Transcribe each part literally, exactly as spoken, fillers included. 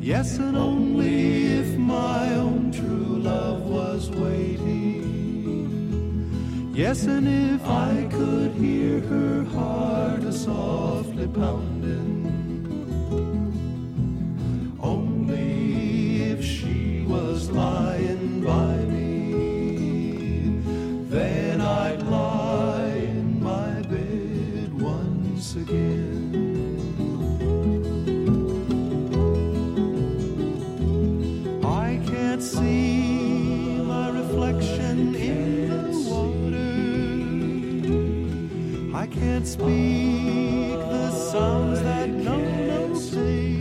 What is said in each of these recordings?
Yes, and only if my own true love was waiting. Yes, and if I could hear her heart a softly pounding. Only if she was lying by me, then I'd lie in my bed once again. I can't see my reflection in the water. I can't speak the sounds that no no say.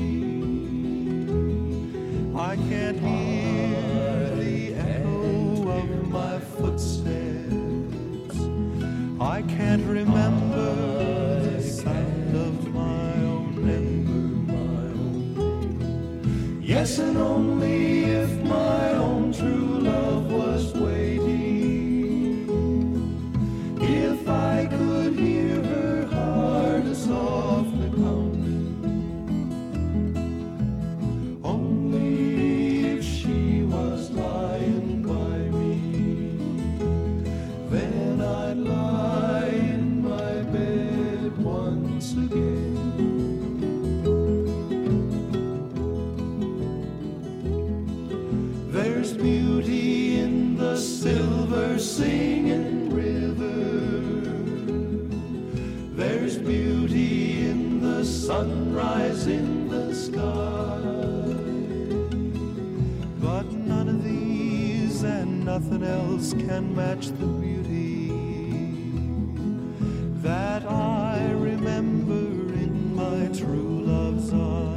I can't hear the echo of my footsteps. I can't remember the sound of my own ember, my own name. Yes, and only if my own true love was waiting. If I could hear her heart a softly pounding. Only if she was lying by me, then I'd lie in my bed once again. There's beauty in the silver singing river. There's beauty in the sunrise in the sky. But none of these and nothing else can match the beauty that I remember in my true love's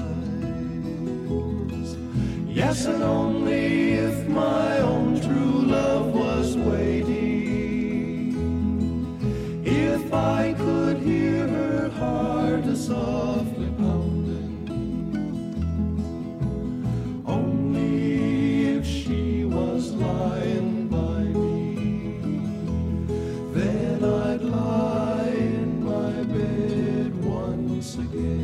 eyes. Yes, and only if my own true love was waiting. If I could hear her heart a softly pounding. Only if she was lying by me, then I'd lie in my bed once again.